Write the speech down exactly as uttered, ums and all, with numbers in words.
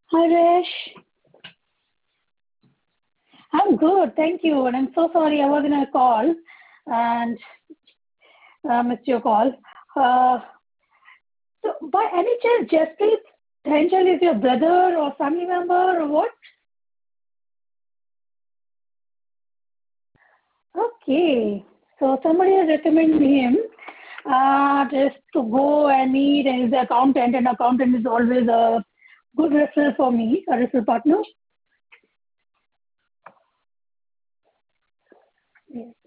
Hi, Resh. I'm good, thank you. And I'm so sorry I was in a call and uh, missed your call. Uh, so, by any chance, Jaspreet Dhanchal is your brother or family member or what? Okay. So, somebody has recommended him uh, just to go and meet and he's the accountant, and accountant is always a good referral for me, a referral partner.